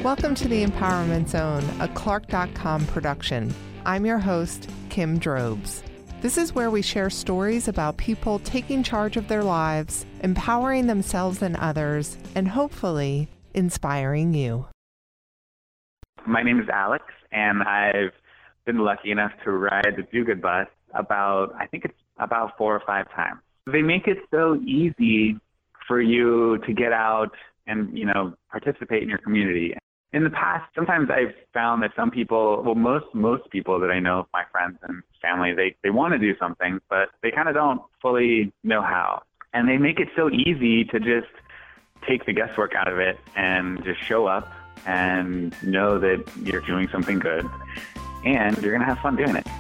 Welcome to the Empowerment Zone, a Clark.com production. I'm your host, Kim Drobes. This is where we share stories about people taking charge of their lives, empowering themselves and others, and hopefully inspiring you. My name is Alex, and I've been lucky enough to ride the Do Good Bus about 4 or 5 times. They make it so easy for you to get out and, participate in your community. In the past, sometimes I've found that some people, most people that I know, my friends and family, they want to do something, but they kind of don't fully know how. And they make it so easy to just take the guesswork out of it and just show up and know that you're doing something good and you're going to have fun doing it.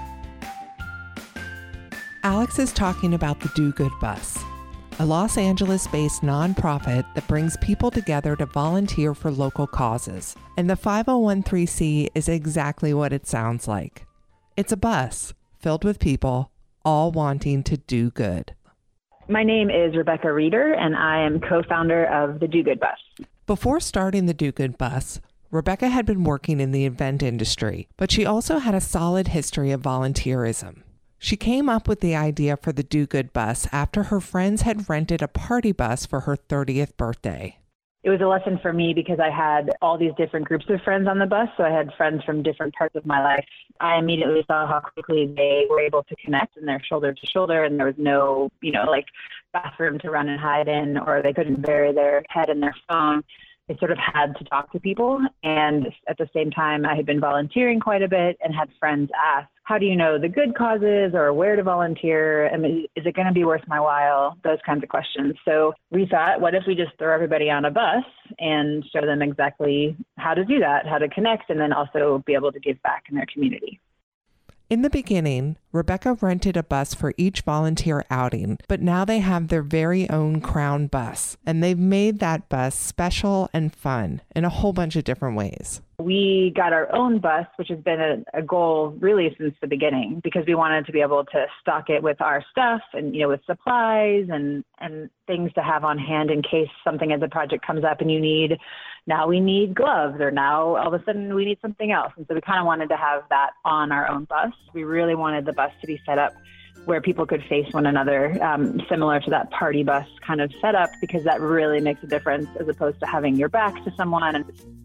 Alex is talking about the Do Good Bus, a Los Angeles-based nonprofit that brings people together to volunteer for local causes. And the 501(c)(3) is exactly what it sounds like. It's a bus filled with people all wanting to do good. My name is Rebecca Reeder, and I am co-founder of the Do Good Bus. Before starting the Do Good Bus, Rebecca had been working in the event industry, but she also had a solid history of volunteerism. She came up with the idea for the Do Good Bus after her friends had rented a party bus for her 30th birthday. It was a lesson for me because I had all these different groups of friends on the bus, so I had friends from different parts of my life. I immediately saw how quickly they were able to connect, and they're shoulder to shoulder, and there was no, bathroom to run and hide in, or they couldn't bury their head in their phone. They sort of had to talk to people, and at the same time, I had been volunteering quite a bit and had friends ask, how do you know the good causes or where to volunteer? I mean, is it going to be worth my while? Those kinds of questions. So we thought, what if we just throw everybody on a bus and show them exactly how to do that, how to connect, and then also be able to give back in their community. In the beginning, Rebecca rented a bus for each volunteer outing, but now they have their very own Crown bus, and they've made that bus special and fun in a whole bunch of different ways. We got our own bus, which has been a goal really since the beginning, because we wanted to be able to stock it with our stuff and, with supplies and things to have on hand in case something as a project comes up and now we need gloves, or now all of a sudden we need something else. And so we kind of wanted to have that on our own bus. We really wanted the bus to be set up where people could face one another, similar to that party bus kind of setup, because that really makes a difference as opposed to having your back to someone.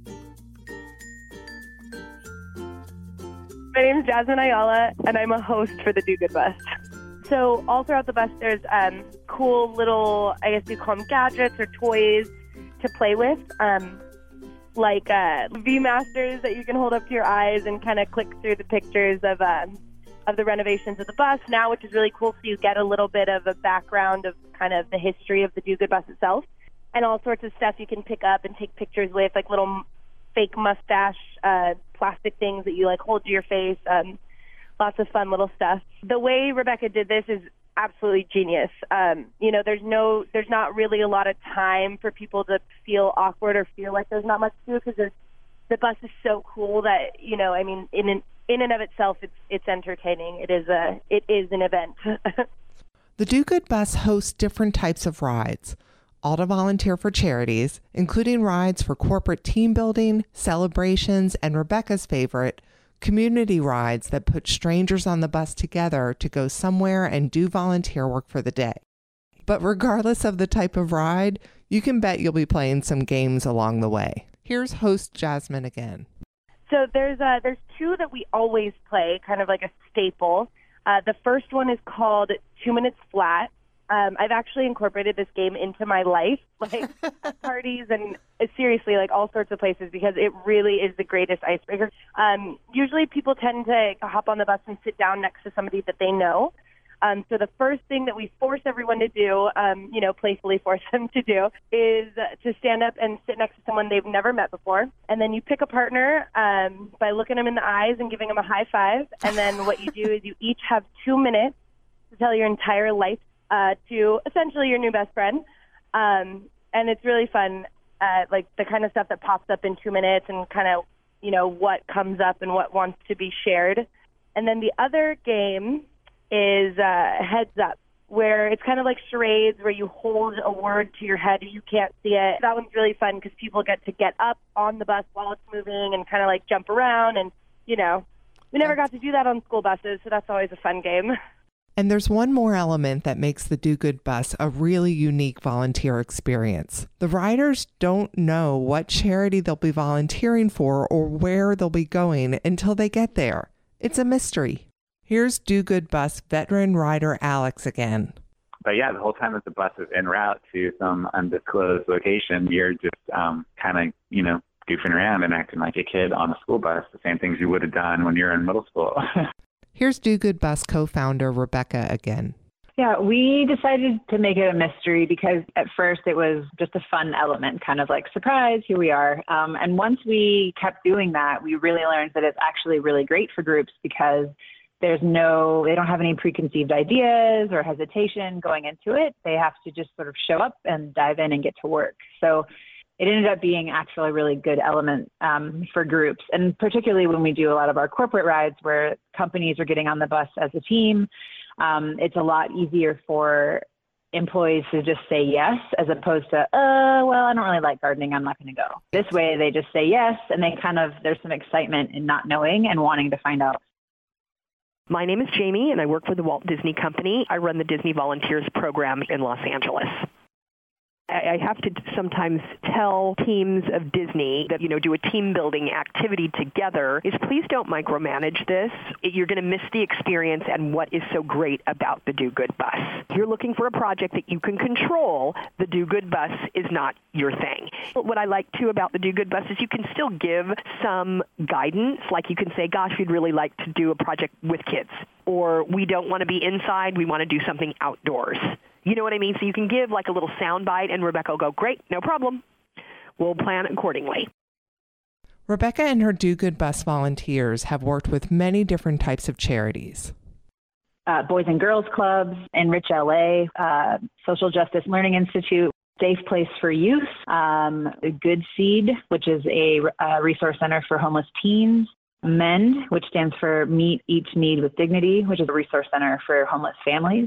My name is Jasmine Ayala, and I'm a host for the Do Good Bus. So all throughout the bus, there's cool little, I guess you call them gadgets or toys to play with, like ViewMasters that you can hold up to your eyes and kind of click through the pictures of the renovations of the bus now, which is really cool. So you get a little bit of a background of kind of the history of the Do Good Bus itself, and all sorts of stuff you can pick up and take pictures with, like little fake mustache, plastic things that you hold to your face, lots of fun little stuff. The way Rebecca did this is absolutely genius. There's not really a lot of time for people to feel awkward or feel like there's not much to do, because the bus is so cool that, in and of itself, it's entertaining. It is an event. The Do Good Bus hosts different types of rides, all to volunteer for charities, including rides for corporate team building, celebrations, and Rebecca's favorite, community rides that put strangers on the bus together to go somewhere and do volunteer work for the day. But regardless of the type of ride, you can bet you'll be playing some games along the way. Here's host Jasmine again. So there's 2 that we always play, kind of like a staple. The first one is called 2 Minutes Flat. I've actually incorporated this game into my life, at parties and seriously, all sorts of places, because it really is the greatest icebreaker. Usually people tend to hop on the bus and sit down next to somebody that they know. So the first thing that we force everyone to do, playfully force them to do, is to stand up and sit next to someone they've never met before. And then you pick a partner by looking them in the eyes and giving them a high five. And then what you do is you each have 2 minutes to tell your entire life to essentially your new best friend. And it's really fun, the kind of stuff that pops up in 2 minutes and kind of, what comes up and what wants to be shared. And then the other game is Heads Up, where it's kind of like charades where you hold a word to your head and you can't see it. That one's really fun because people get to get up on the bus while it's moving and kind of like jump around. And, you know, we never got to do that on school buses, so that's always a fun game. And there's one more element that makes the Do Good Bus a really unique volunteer experience. The riders don't know what charity they'll be volunteering for or where they'll be going until they get there. It's a mystery. Here's Do Good Bus veteran rider Alex again. But yeah, the whole time that the bus is en route to some undisclosed location, you're just kind of, you know, goofing around and acting like a kid on a school bus, the same things you would have done when you're in middle school. Here's Do Good Bus co-founder Rebecca again. Yeah, we decided to make it a mystery because at first it was just a fun element, kind of like, surprise, here we are. And once we kept doing that, we really learned that it's actually really great for groups because they don't have any preconceived ideas or hesitation going into it. They have to just sort of show up and dive in and get to work. So it ended up being actually a really good element for groups. And particularly when we do a lot of our corporate rides where companies are getting on the bus as a team, it's a lot easier for employees to just say yes, as opposed to, well, I don't really like gardening, I'm not going to go. This way they just say yes, and there's some excitement in not knowing and wanting to find out. My name is Jamie, and I work for the Walt Disney Company. I run the Disney Volunteers program in Los Angeles. I have to sometimes tell teams of Disney that, do a team-building activity together is please don't micromanage this. You're going to miss the experience and what is so great about the Do Good Bus. If you're looking for a project that you can control, the Do Good Bus is not your thing. What I like, too, about the Do Good Bus is you can still give some guidance. Like you can say, gosh, we'd really like to do a project with kids. Or we don't want to be inside, we want to do something outdoors. You know what I mean? So you can give like a little sound bite, and Rebecca will go, great, no problem. We'll plan accordingly. Rebecca and her Do Good Bus volunteers have worked with many different types of charities. Boys and Girls Clubs, Enrich LA, Social Justice Learning Institute, Safe Place for Youth, Good Seed, which is a resource center for homeless teens, MEND, which stands for Meet Each Need with Dignity, which is a resource center for homeless families.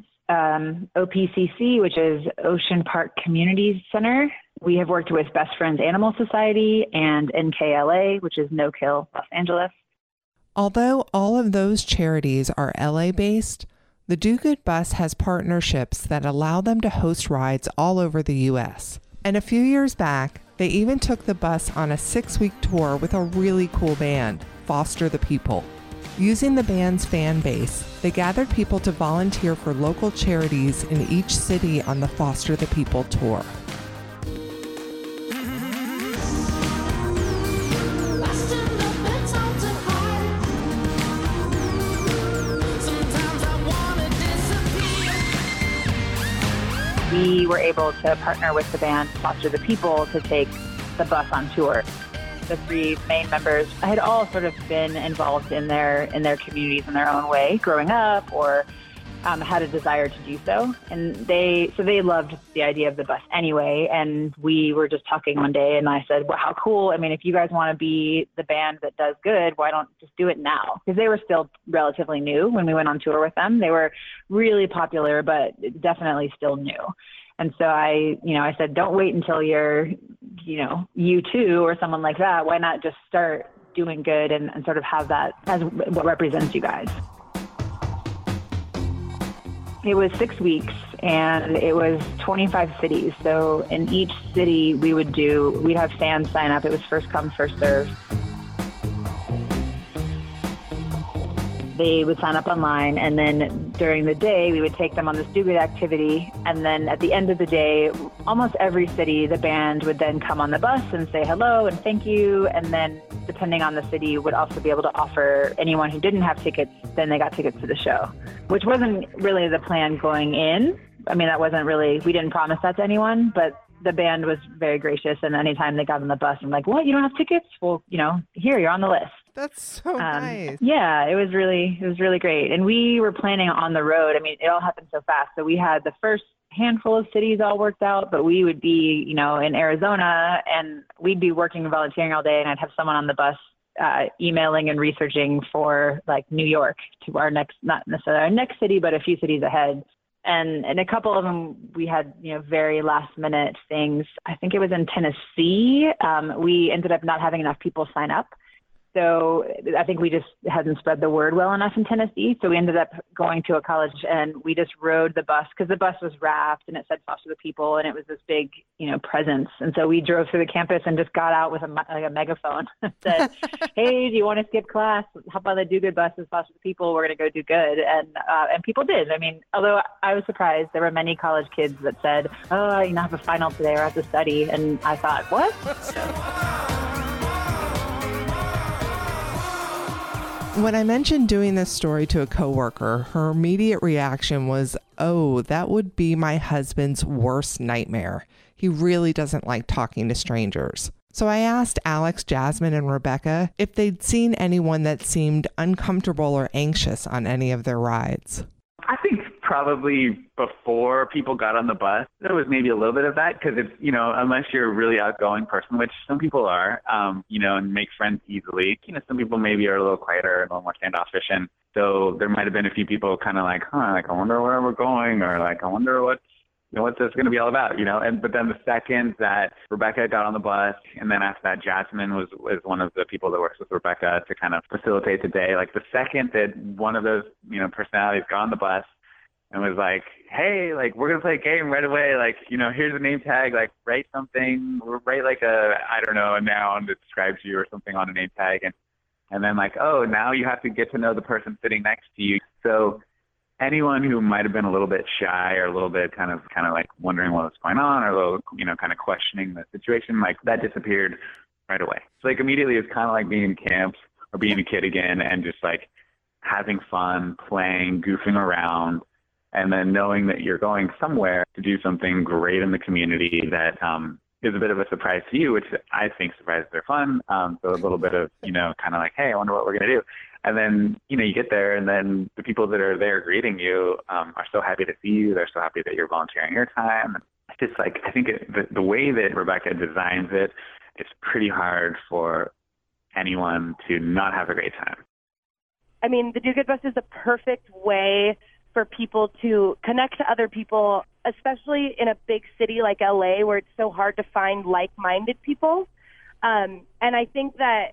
OPCC, which is Ocean Park Community Center. We have worked with Best Friends Animal Society and NKLA, which is No Kill Los Angeles. Although all of those charities are LA-based, the Do Good Bus has partnerships that allow them to host rides all over the U.S. And a few years back, they even took the bus on a 6-week tour with a really cool band, Foster the People. Using the band's fan base, they gathered people to volunteer for local charities in each city on the Foster the People tour. We were able to partner with the band Foster the People to take the bus on tour. The 3 main members had all sort of been involved in their communities in their own way, growing up, or had a desire to do so. And they loved the idea of the bus anyway. And we were just talking one day, and I said, well, how cool. I mean, if you guys want to be the band that does good, why don't just do it now? Because they were still relatively new when we went on tour with them. They were really popular, but definitely still new. And so I said, don't wait until you're, U2 or someone like that. Why not just start doing good and sort of have that as what represents you guys? It was 6 weeks, and it was 25 cities. So in each city we'd have fans sign up. It was first come, first serve. They would sign up online, and then during the day, we would take them on this Do Good activity. And then at the end of the day, almost every city, the band would then come on the bus and say hello and thank you. And then depending on the city, would also be able to offer anyone who didn't have tickets, then they got tickets to the show, which wasn't really the plan going in. I mean, we didn't promise that to anyone, but the band was very gracious. And anytime they got on the bus, I'm like, what, you don't have tickets? Well, here, you're on the list. That's so nice. Yeah, it was really great. And we were planning on the road. I mean, it all happened so fast. So we had the first handful of cities all worked out, but we would be, in Arizona, and we'd be working and volunteering all day, and I'd have someone on the bus emailing and researching for like New York to our next, not necessarily our next city, but a few cities ahead. And a couple of them, we had, very last minute things. I think it was in Tennessee. We ended up not having enough people sign up. So I think we just hadn't spread the word well enough in Tennessee. So we ended up going to a college and we just rode the bus because the bus was wrapped and it said Foster the People and it was this big, presence. And so we drove through the campus and just got out with a megaphone and said, hey, do you want to skip class? Hop on the Do Good bus with Foster the People. We're going to go do good. And people did. I mean, although I was surprised, there were many college kids that said, oh, I have a final today or I have to study. And I thought, what? When I mentioned doing this story to a coworker, her immediate reaction was, oh, that would be my husband's worst nightmare. He really doesn't like talking to strangers. So I asked Alex, Jasmine, and Rebecca if they'd seen anyone that seemed uncomfortable or anxious on any of their rides. I think probably before people got on the bus, there was maybe a little bit of that because it's, unless you're a really outgoing person, which some people are, and make friends easily, some people maybe are a little quieter and a little more standoffish. And so there might have been a few people kind of like, I wonder where we're going, or like, I wonder what's this going to be all about, but then the second that Rebecca got on the bus, and then after that, Jasmine was one of the people that works with Rebecca to kind of facilitate the day. Like the second that one of those, personalities got on the bus and was like, hey, like, we're going to play a game right away. Like, here's a name tag, like write something, write like a noun that describes you or something on a name tag. And then like, oh, now you have to get to know the person sitting next to you. So anyone who might have been a little bit shy or a little bit kind of like wondering what was going on or a little, kind of questioning the situation, like that disappeared right away. So like immediately it's kind of like being in camp or being a kid again and just like having fun, playing, goofing around, and then knowing that you're going somewhere to do something great in the community that is a bit of a surprise to you, which I think surprises are fun. So a little bit of, kind of like, hey, I wonder what we're going to do. And then, you get there and then the people that are there greeting you are so happy to see you. They're so happy that you're volunteering your time. It's just like, I think the way that Rebecca designs it, it's pretty hard for anyone to not have a great time. I mean, the Do Good Bus is the perfect way for people to connect to other people, especially in a big city like LA where it's so hard to find like-minded people. And I think that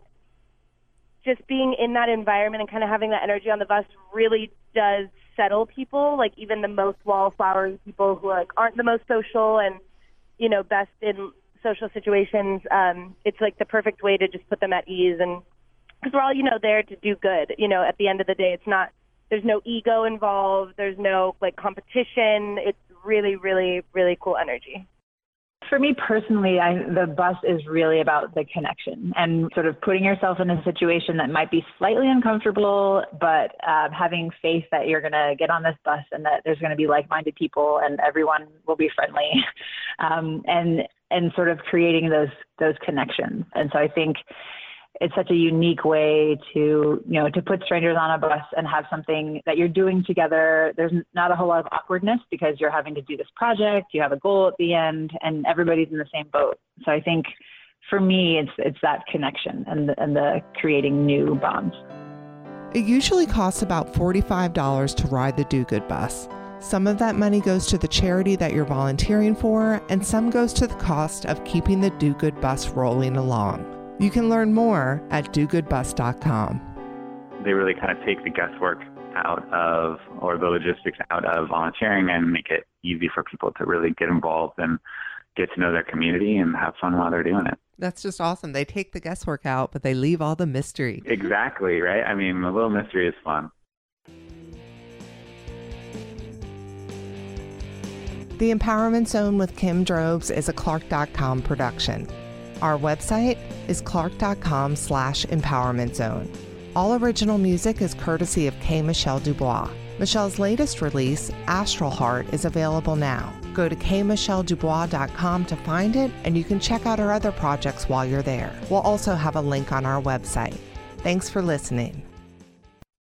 just being in that environment and kind of having that energy on the bus really does settle people, like even the most wallflower people who like aren't the most social and, best in social situations. It's like the perfect way to just put them at ease. And because we're all, there to do good, at the end of the day, there's no ego involved. There's no like competition. It's really, really, really cool energy. For me personally, the bus is really about the connection and sort of putting yourself in a situation that might be slightly uncomfortable, but having faith that you're going to get on this bus and that there's going to be like-minded people and everyone will be friendly, and sort of creating those connections. And so I think it's such a unique way to put strangers on a bus and have something that you're doing together. There's not a whole lot of awkwardness because you're having to do this project. You have a goal at the end and everybody's in the same boat. So I think for me, it's that connection and the creating new bonds. It usually costs about $45 to ride the Do Good Bus. Some of that money goes to the charity that you're volunteering for, and some goes to the cost of keeping the Do Good Bus rolling along. You can learn more at dogoodbus.com. They really kind of take the guesswork out of, or the logistics out of volunteering and make it easy for people to really get involved and get to know their community and have fun while they're doing it. That's just awesome. They take the guesswork out, but they leave all the mystery. Exactly, right? I mean, a little mystery is fun. The Empowerment Zone with Kim Drobes is a Clark.com production. Our website is clark.com/empowerment zone. All original music is courtesy of K. Michelle Dubois. Michelle's latest release, Astral Heart, is available now. Go to kmichelledubois.com to find it, and you can check out our other projects while you're there. We'll also have a link on our website. Thanks for listening.